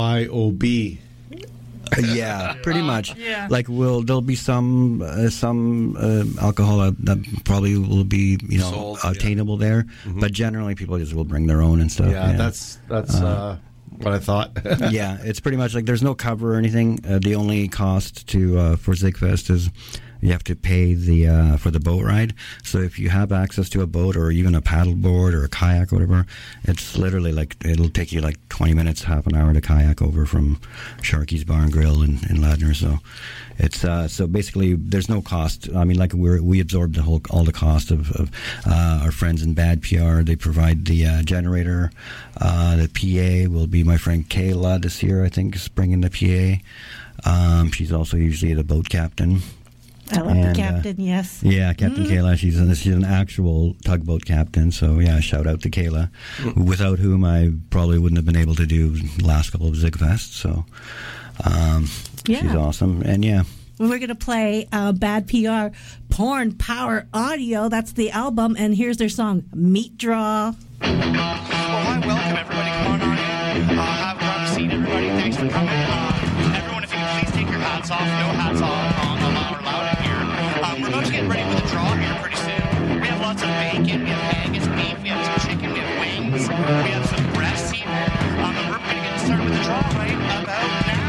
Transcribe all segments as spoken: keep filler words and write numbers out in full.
Y O B. Yeah, pretty much. Yeah. Like, will there'll be some uh, some uh, alcohol that, that probably will be you know Sold, attainable yeah. there, Mm-hmm. but generally people just will bring their own and stuff. Yeah, that's that's uh, uh, what I thought. Yeah, it's pretty much like there's no cover or anything. Uh, the only cost to uh, for Zigfest is you have to pay the uh, for the boat ride. So if you have access to a boat or even a paddle board or a kayak or whatever, it's literally like it'll take you like twenty minutes, half an hour to kayak over from Sharky's Bar and Grill in, in Ladner. So it's uh, so basically there's no cost. I mean, like we we absorb the whole all the cost of, of uh, our friends in Bad P R. They provide the uh, generator. Uh, the P A will be my friend Kayla this year. I think is bringing the P A. Um, she's also usually the boat captain. I love And, the uh, captain, yes. Yeah, Captain Mm. Kayla. She's an, she's an actual tugboat captain. So, yeah, shout out to Kayla, Mm. without whom I probably wouldn't have been able to do the last couple of Zigfests. So, um, Yeah. she's awesome. And, yeah. We're going to play uh, Bad P R, Porn Power Audio. That's the album. And here's their song, Meat Draw. Well, hi, welcome everybody. Come on on in. Uh, have a grab a seat, everybody. Thanks for coming. Uh, everyone, if you could please take your hats off. No hats off. Uh, allow allowed in here. Um, we're about to get ready with a draw here pretty soon. We have lots of bacon. We have Angus beef. We have some chicken. We have wings. We have some breasts even. Um, and we're going to get started with the draw right about now.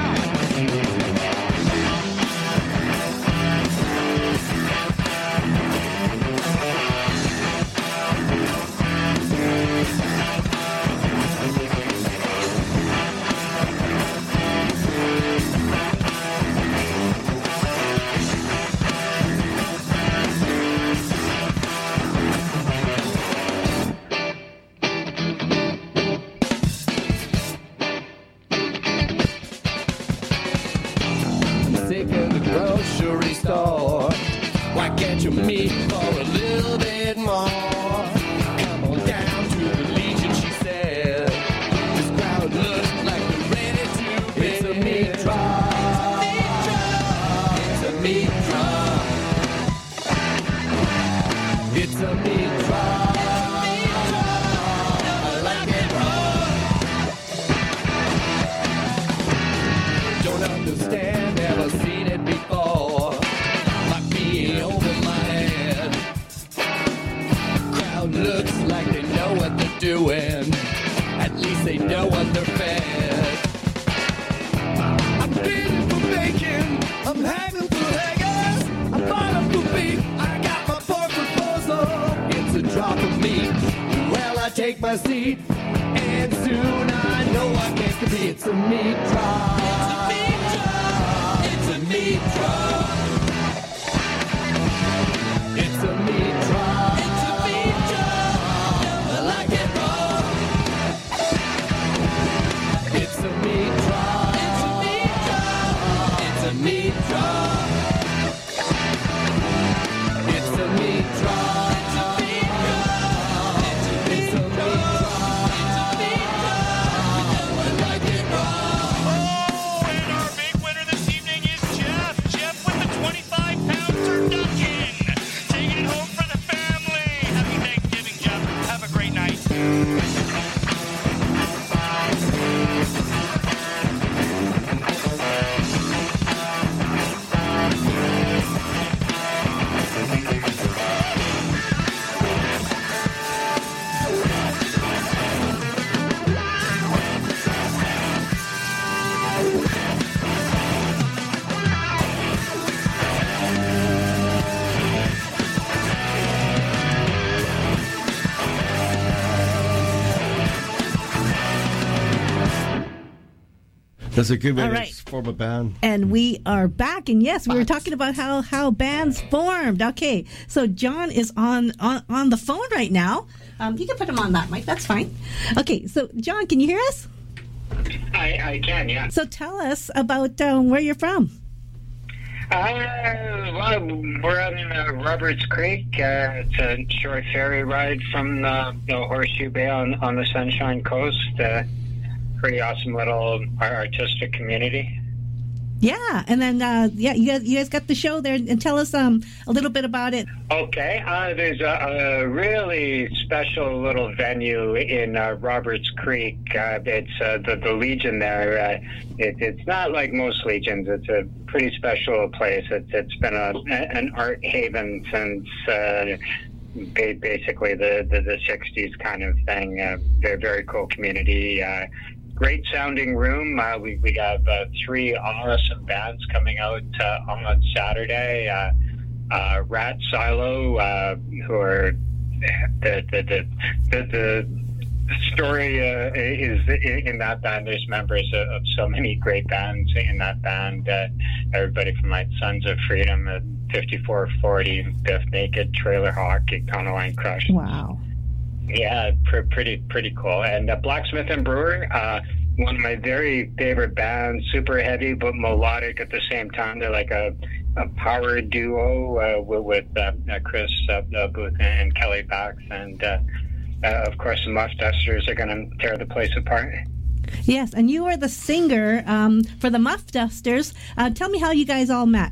Sick of the grocery store. Why can't you meet for a little bit more? Come on down to the Legion, she said. This crowd looks like they're ready to be. It's a meat draw. It's a meat draw. It's a meat draw. I like it raw. Don't understand, never seen it before. Like me over my head. Crowd looks like they know what they're doing. At least they know what they're fed. I'm bidding for bacon. I'm hanging for haggis. I'm buying for beef. I got my pork proposal. It's a drop of meat. Well, I take my seat. And soon I know I can't compete. It's a meat draw. It's a meat draw. It's a meat draw. It's a meat draw. I like it raw. It's a meat draw. It's a meat draw. It's a meat draw. It's a meat draw. It's a meat draw. It's a meat draw. It's a meat draw. I like it raw. Oh, and our big winner this evening is Jeff. Jeff with the twenty-five pound turducken. Taking it home for the family. Happy Thanksgiving, Jeff. Have a great night. That's a good way All to right. form a band. And we are back, and yes, we were talking about how, how bands formed. Okay, so John is on, on, on the phone right now. Um, you can put him on that mic, that's fine. Okay, so John, can you hear us? I, I can, yeah. So tell us about um, where you're from. Uh, well, we're out in uh, Roberts Creek. Uh, it's a short ferry ride from the you know, Horseshoe Bay on, on the Sunshine Coast. Uh, pretty awesome little artistic community. Yeah, and then uh, yeah, you guys, you guys got the show there, and tell us um a little bit about it. Okay, uh, there's a, a really special little venue in uh, Roberts Creek. Uh, it's uh, the the Legion there. Uh, it, it's not like most Legions. It's a pretty special place. It's it's been a an art haven since uh, ba- basically the, the the sixties kind of thing. Uh, very very cool community. Uh, Great sounding room. Uh, we we have uh, three awesome bands coming out uh, on Saturday. Uh, uh, Rat Silo, uh, who are the the the the, the story uh, is in that band. There's members of, of so many great bands in that band. Uh, everybody from like Sons of Freedom, uh, fifty-four forty, Biff Naked, Trailer Hawk, Econoline Crush. Wow. Yeah, pr- pretty pretty cool. And uh, Blacksmith and Brewer, uh, one of my very favorite bands, super heavy but melodic at the same time. They're like a, a power duo uh, with, with uh, uh, Chris uh, uh, Booth and Kelly Bax. And, uh, uh, of course, the Muff Dusters are going to tear the place apart. Yes, and you are the singer um, for the Muff Dusters. Uh, tell me how you guys all met.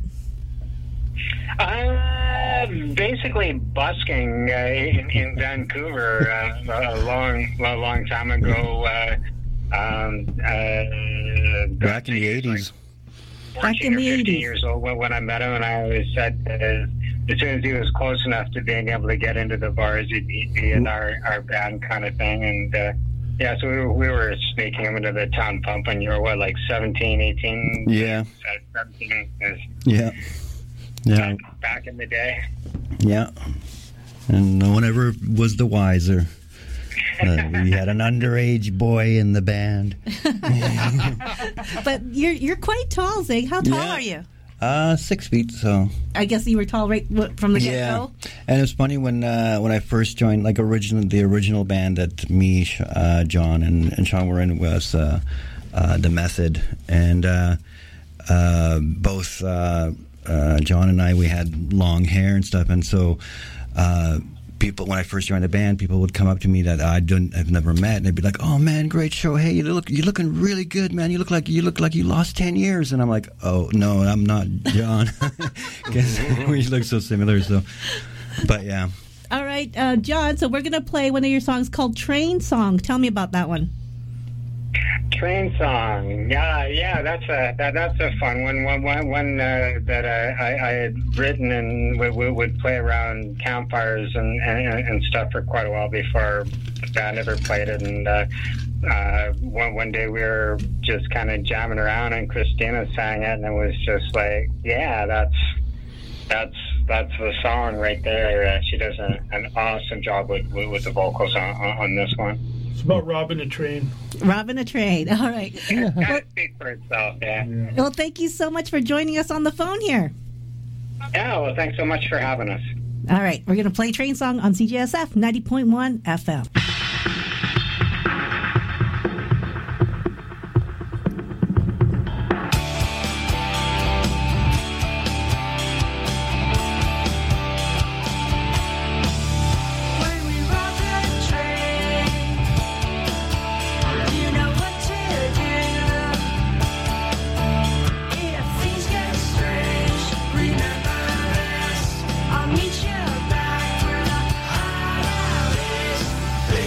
Uh, basically busking uh, in, in Vancouver uh, a long, a long time ago. Uh, um, uh, Back in the eighties. Like Back in fourteen or the fifteen eighties. years old when, when I met him, and I always said that as, as soon as he was close enough to being able to get into the bars, he'd be, be in our, our band kind of thing. And uh, yeah, so we were, we were sneaking him into the town pump when you were, what, like seventeen, eighteen? Yeah. seventeen is Yeah. Yeah. back in the day. Yeah. And no one ever was the wiser. Uh, we had an underage boy in the band. But you're you're quite tall, Zig. How tall Yeah. are you? Uh, six feet, so. I guess you were tall right w- from the Yeah. get-go. And it's funny when uh, when I first joined, like original the original band that me, Sh- uh, John, and, and Sean were in was uh, uh, The Method. And uh, uh, both uh, uh, John and I, we had long hair and stuff. And so uh, people, when I first joined the band, people would come up to me that I don't, I've never met, and they'd be like, "Oh man, great show! Hey, you look, you're looking really good, man. You look like you look like you lost ten years." And I'm like, "Oh no, I'm not John," because we look so similar. So, but yeah. All right, uh, John, so we're going to play one of your songs called Train Song. Tell me about that one. Train song, yeah, yeah, that's a that, that's a fun one. One, one, one uh, that I, I, I had written and we, we would play around campfires and, and and stuff for quite a while before the band ever played it. And uh, uh, one one day we were just kind of jamming around, and Christina sang it, and it was just like, yeah, that's that's that's the song right there. Uh, she does a, an awesome job with with, with the vocals on, on on this one. It's about robbing a train. Robbing a Train. All right. Kind of speak for itself, yeah. Yeah. Well, thank you so much for joining us on the phone here. Yeah, well, thanks so much for having us. All right, we're going to play Train Song on C J S F ninety point one F M. When we rob the train, you know what to do. If things get strange, remember this. I'll meet you back where the hideout is.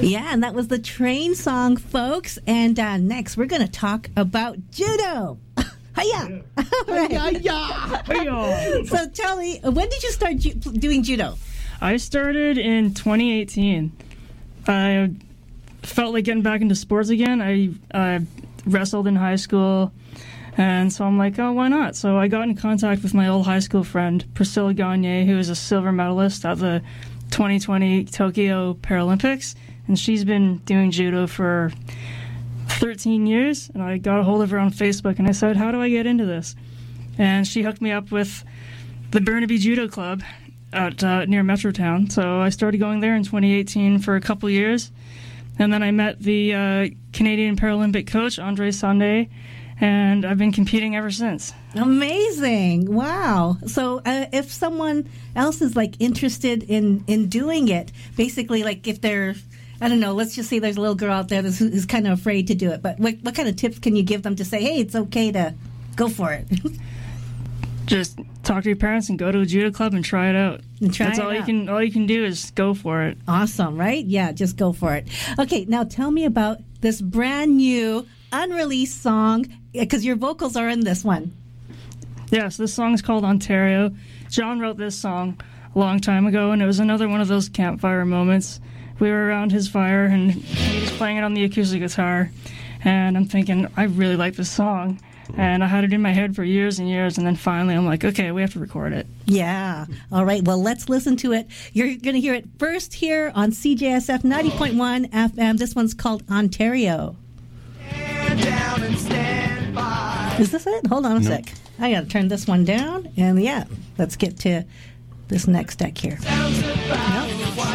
Yeah, and that was the Train song, folks. And uh, next, we're going to talk about judo. Hiya! Right. Hiya! So, Charlie, when did you start ju- doing judo? I started in twenty eighteen. I felt like getting back into sports again. I, I wrestled in high school, and so I'm like, oh, why not? So I got in contact with my old high school friend, Priscilla Gagne, who is a silver medalist at the twenty twenty Tokyo Paralympics, and she's been doing judo for thirteen years, and I got a hold of her on Facebook, and I said, how do I get into this? And she hooked me up with the Burnaby Judo Club at uh, near Metrotown. So I started going there in twenty eighteen for a couple years, and then I met the uh, Canadian Paralympic coach, Andre Sande, and I've been competing ever since. Amazing. Wow. So uh, if someone else is like interested in, in doing it, basically like if they're, I don't know, let's just say there's a little girl out there that's, who's kind of afraid to do it, but what, what kind of tips can you give them to say, hey, it's okay to go for it? Just talk to your parents and go to a judo club and try it out. And try That's it all out. you can. All you can do is go for it. Awesome, right? Yeah, just go for it. Okay, now tell me about this brand new unreleased song, because your vocals are in this one. Yes, this song is called Ontario. John wrote this song a long time ago, and it was another one of those campfire moments. We were around his fire, and he was playing it on the acoustic guitar, and I'm thinking, I really like this song. And I had it in my head for years and years, and then finally I'm like, okay, we have to record it. Yeah. All right, well, let's listen to it. You're going to hear it first here on C J S F ninety point one F M. This one's called Ontario. Down and stand by. Is this it? Hold on a No. sec. I got to turn this one down, and yeah, let's get to this next deck here. No?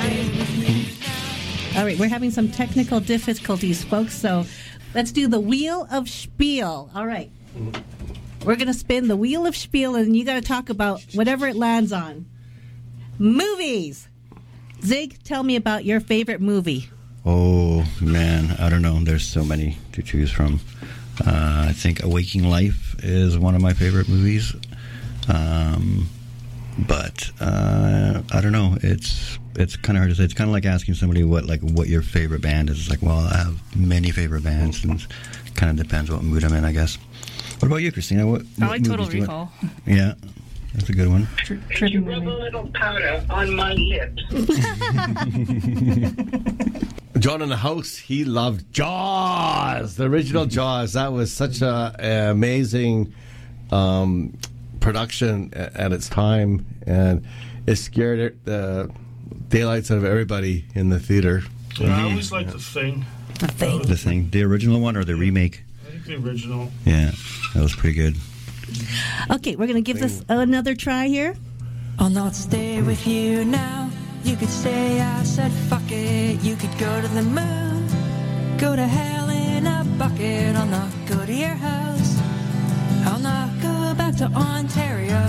All right, we're having some technical difficulties, folks, so let's do the Wheel of Spiel. All right. We're going to spin the Wheel of Spiel, and you got to talk about whatever it lands on. Movies. Zig, tell me about your favorite movie. Oh, man, I don't know. There's so many to choose from. Uh, I think A Waking Life is one of my favorite movies. Um, but uh, I don't know. It's it's kind of hard to say. It's kind of like asking somebody what like what your favorite band is. It's like, well, I have many favorite bands, and it kind of depends what mood I'm in, I guess. What about you, Christina? What, I what like Total movies do you Recall. like? Yeah, that's a good one. Tri- You trippy rub a movie. little powder on my lips. John in the house, he loved Jaws, the original Jaws. That was such a, a amazing um, production a- at its time, and it scared it, the daylights out of everybody in the theater. Yeah, I always liked The Thing. The Thing. The Thing, the original one or the remake? I think the original. Yeah, that was pretty good. Okay, we're going to give this another try here. I'll not stay with you now. You could say I said fuck it. You could go to the moon, go to hell in a bucket. I'll not go to your house. I'll not go back to Ontario.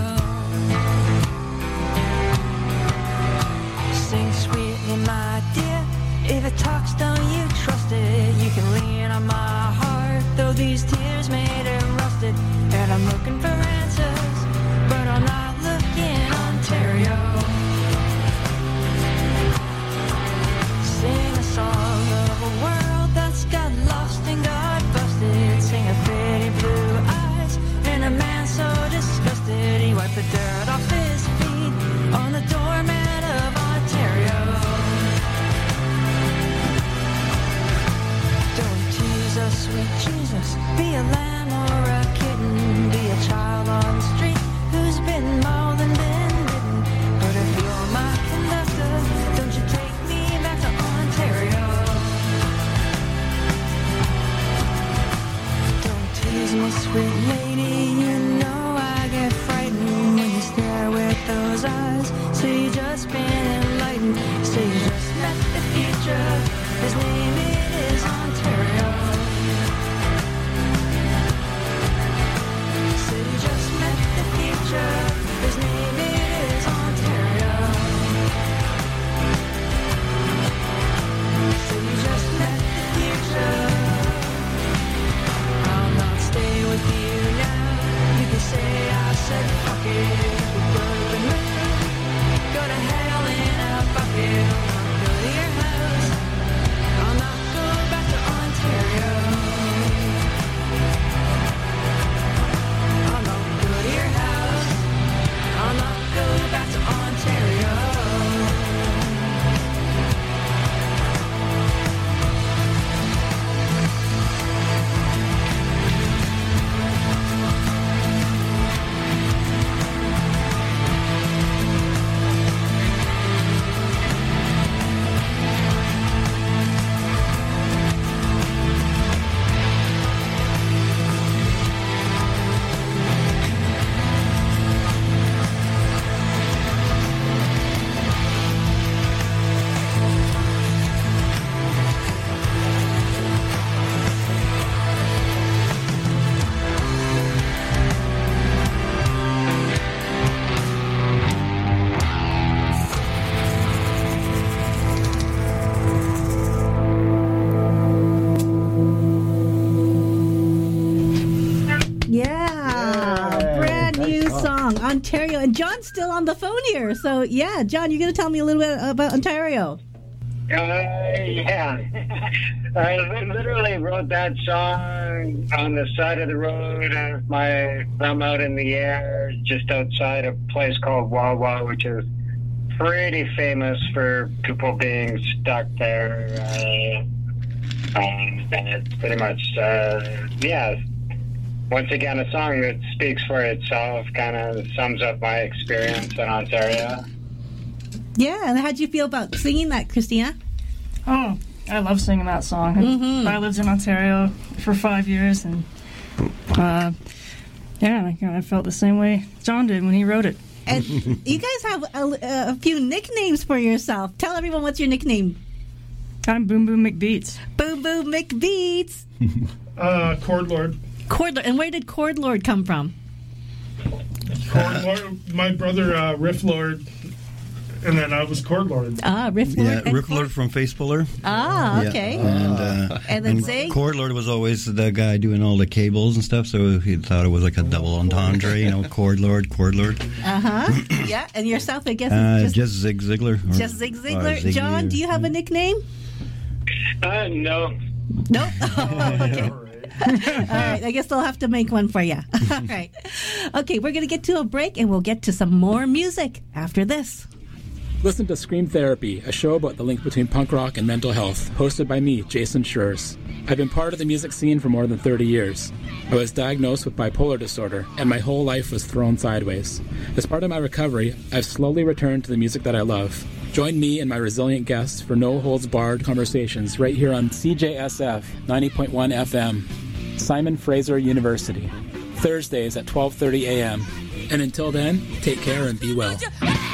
Sing sweetly, my dear. If it talks, don't you trust it. You can lean on my heart, though these tears made it rusted. And I'm looking for answers, but I'm not looking Ontario. Sing a song of a world that's got lost and got busted. Sing a pretty blue eyes and a man so disgusted he wiped the dirt off his feet on the doormat of Ontario. Don't tease us, sweet Jesus. Be a lamb or a kitten. Be a child on the street who's been mauled and been bitten. But if you're my conductor, don't you take me back to Ontario. Don't tease me, sweet lady. You know I get frightened when you stare with those eyes. Say you just been enlightened. Say you just met the future. His name it is Ontario. Say you just met the future. His name it is Ontario. Say you just met the future. I'll not stay with you now. You can say I said fuck it. Go to the moon, go to hell in a bucket. I'll not go to your house. song, Ontario. And John's still on the phone here. So, yeah, John, you're going to tell me a little bit about Ontario. Uh, yeah. I li- literally wrote that song on the side of the road, uh, my thumb out in the air, just outside a place called Wawa, which is pretty famous for people being stuck there. Uh, um, and it's pretty much, uh, yeah, once again, a song that speaks for itself, kind of sums up my experience in Ontario. Yeah, and how'd you feel about singing that, Christina? Oh, I love singing that song. Mm-hmm. I lived in Ontario for five years, and uh, yeah, I kind of felt the same way John did when he wrote it. And you guys have a, a few nicknames for yourself. Tell everyone what's your nickname. I'm Boom Boom McBeats. Boom Boom McBeats. Uh, Chord Lord. Chord Lord. And where did Chord Lord come from? Chord Lord. My brother, uh, Riff Lord. And then I was Chord Lord. Ah, Riff Lord. Yeah, and Riff Lord from Face Puller. Ah, okay. Yeah, and, uh, And then and Zig? Chord Lord was always the guy doing all the cables and stuff, so he thought it was like a double entendre, you know, Chord Lord, Chord Lord. Uh-huh. Yeah, and yourself, I guess, Uh, is just, just, Zig Ziglar. or- just Zig or Ziglar. Ziggy John, or- do you have a nickname? Uh, no. Nope. Oh, okay. All right, I guess they'll have to make one for you. All right. Okay, we're going to get to a break, and we'll get to some more music after this. Listen to Scream Therapy, a show about the link between punk rock and mental health, hosted by me, Jason Schurz. I've been part of the music scene for more than thirty years. I was diagnosed with bipolar disorder, and my whole life was thrown sideways. As part of my recovery, I've slowly returned to the music that I love. Join me and my resilient guests for no-holds-barred conversations right here on C J S F ninety point one F M, Simon Fraser University, Thursdays at twelve thirty a.m. And until then, take care and be well.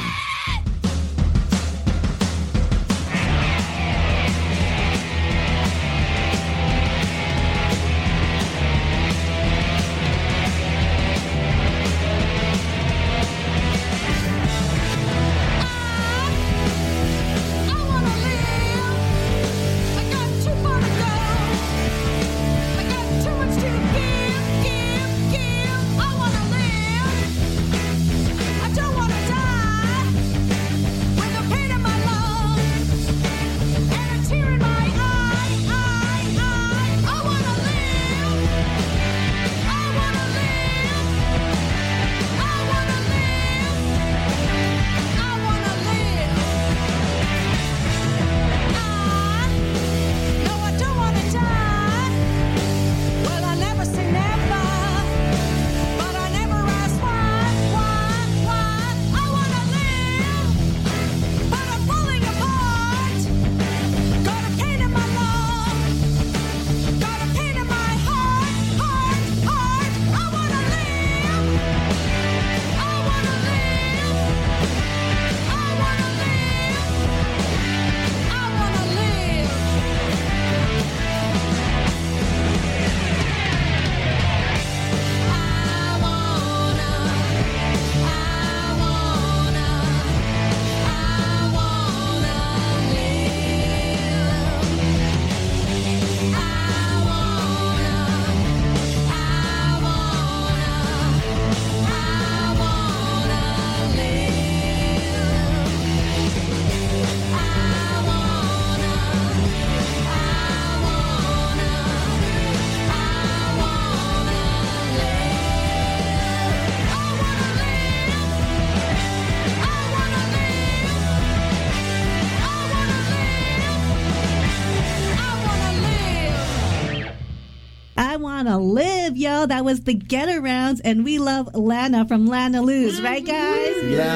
Wanna Live, yo. That was the Get Arounds, and we love Lana from Lana Lose, right, guys?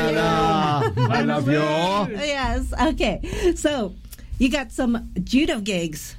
Lana, I love you. Yes. Okay. So, you got some judo gigs.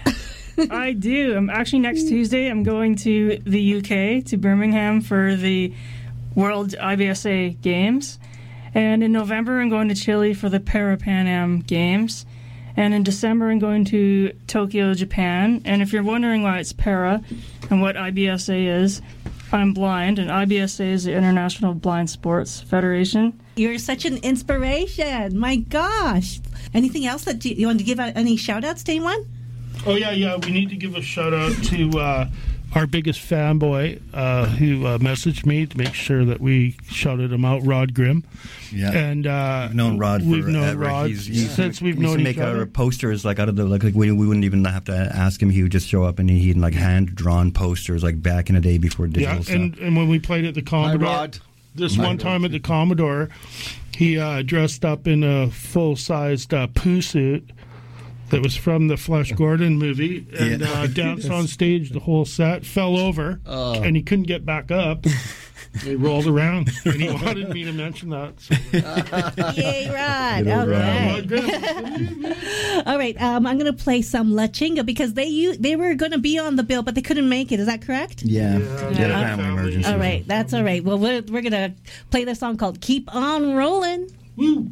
I do. I'm actually next Tuesday. I'm going to the U K, to Birmingham, for the World I B S A Games, and in November I'm going to Chile for the Para Pan Am Games. And in December, I'm going to Tokyo, Japan. And if you're wondering why it's para and what I B S A is, I'm blind, and I B S A is the International Blind Sports Federation. You're such an inspiration. My gosh. Anything else that you, you want to give out any shout-outs to anyone? Oh, yeah, yeah. We need to give a shout-out to uh, our biggest fanboy, uh, who uh, messaged me to make sure that we shouted him out, Rod Grimm. Yeah, and uh, we've known Rod we've forever. known Rod he's, he's, since we've he used known to each make other. our posters like out of the like, like we, we wouldn't even have to ask him. He would just show up and he'd like hand drawn posters like back in the day before digital Yeah, stuff. and, and when we played at the Commodore, Rod. this Hi, one Rod. time at the Commodore, he uh, dressed up in a full-sized uh, poo suit that was from the Flash Gordon movie, and Yeah. uh, danced on stage the whole set, fell over, Oh. and he couldn't get back up. He rolled around, and he wanted me to mention that. So. Yay, Rod. Good old Okay. All right, um, I'm going to play some La Chinga because they u- they were going to be on the bill, but they couldn't make it. Is that correct? yeah, Yeah, yeah, yeah. family emergency. All right, that's all right. Well, we're, we're going to play this song called Keep On Rolling. Woo.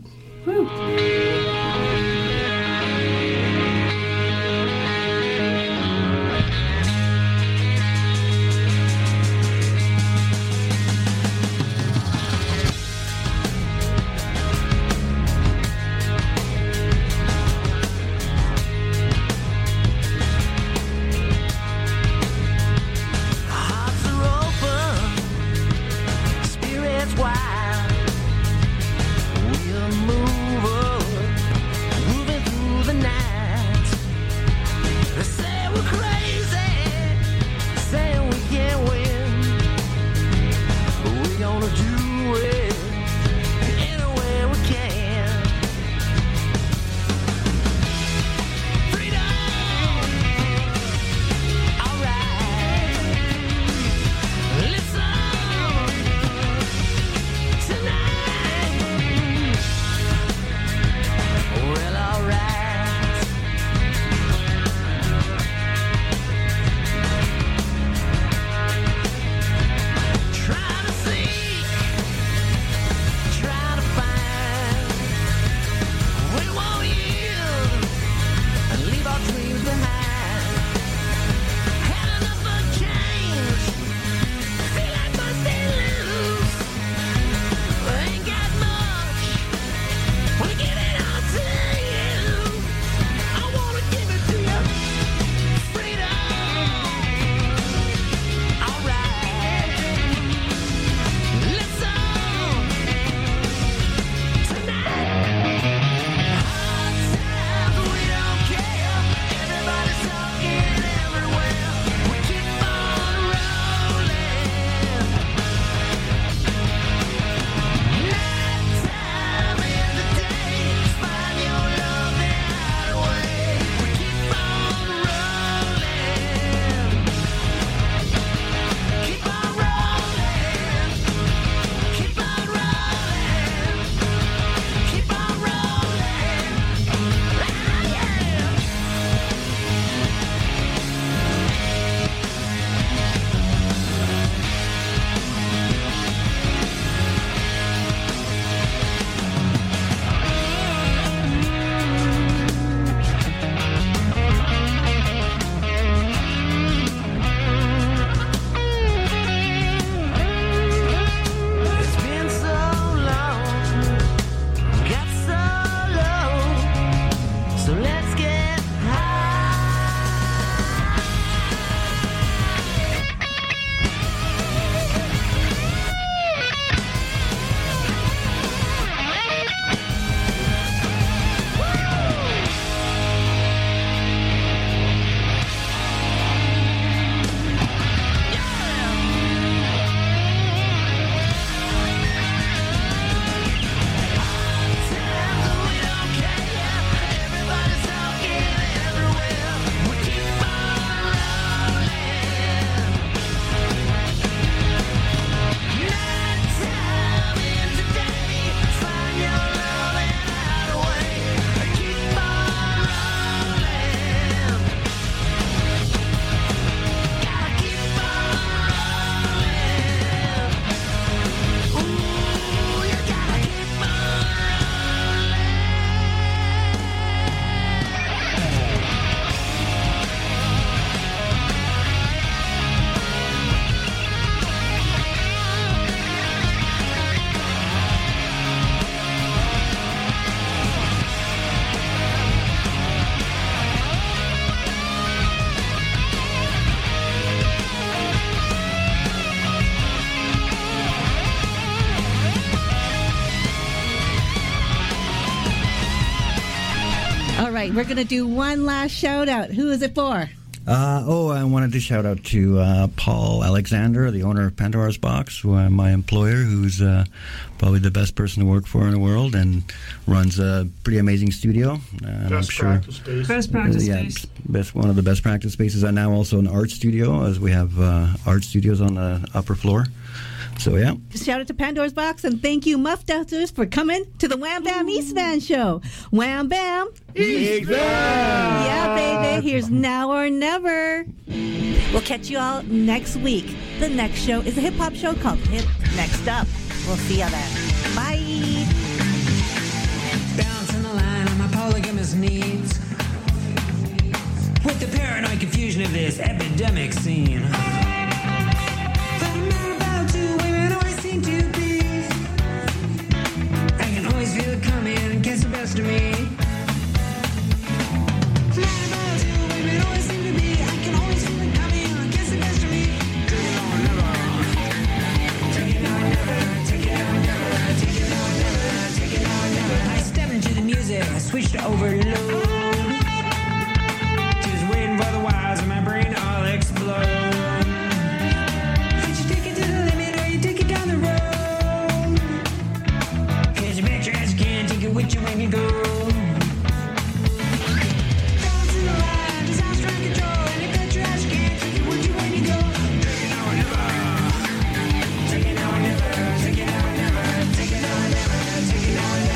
Hearts are open, spirits wild. We'll move on, moving through the night. They say we're crazy, saying we can't win, but we're gonna do it any way we can. Freedom, alright. Listen tonight. Well, alright. Try to see right, we're going to do one last shout out. Who is it for? Uh, oh, I wanted to shout out to uh, Paul Alexander, the owner of Pandora's Box, who, uh, my employer, who's uh, probably the best person to work for in the world and runs a pretty amazing studio. Uh, Best I'm sure, practice space. Best practice uh, yeah, space. best one of the best practice spaces, and now also an art studio, as we have uh, art studios on the upper floor. So, yeah. Shout out to Pandora's Box, and thank you, Muff Dusters, for coming to the Wham Bam East Van Show. Wham Bam East Van! Yeah, baby. Here's Now or Never. We'll catch you all next week. The next show is a hip-hop show called Hip Next Up. We'll see you then. Bye. Balancing the line on my polygamous needs with the paranoid confusion of this epidemic scene. Feel it coming and gets the best of me. Flying about two women always seem to be. I can always feel it coming and gets the best of me. Take it now or never. Take it now or never. Take it now or never. Take it now or never. Take it now or never. I step into the music. I switch to overload. Just waiting for the wires in my brain all explode. Did you take it to the limit or you take it down the road? With you when you go. Balance in the line, design strong control, and if that trash can't take it with you when you go. Take it now or never. Take it now or never. Take it now or never. Take it now or never. Take it now or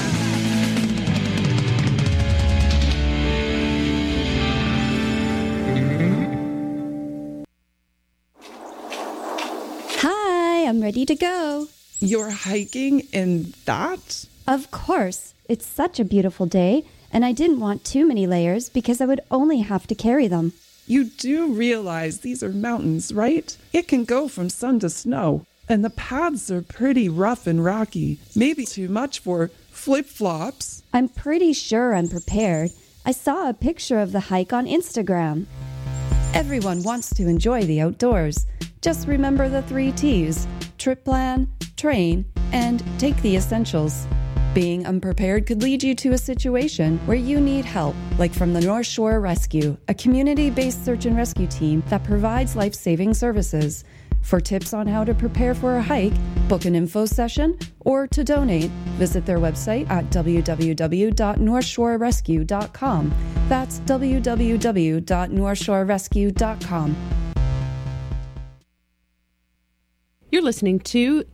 never. Hi, I'm ready to go. You're hiking in that? Of course. It's such a beautiful day, and I didn't want too many layers because I would only have to carry them. You do realize these are mountains, right? It can go from sun to snow, and the paths are pretty rough and rocky. Maybe too much for flip-flops. I'm pretty sure I'm prepared. I saw a picture of the hike on Instagram. Everyone wants to enjoy the outdoors. Just remember the three T's: trip plan, train, and take the essentials. Being unprepared could lead you to a situation where you need help, like from the North Shore Rescue, a community-based search and rescue team that provides life-saving services. For tips on how to prepare for a hike, book an info session, or to donate, visit their website at w w w dot north shore rescue dot com. That's w w w dot north shore rescue dot com. You're listening to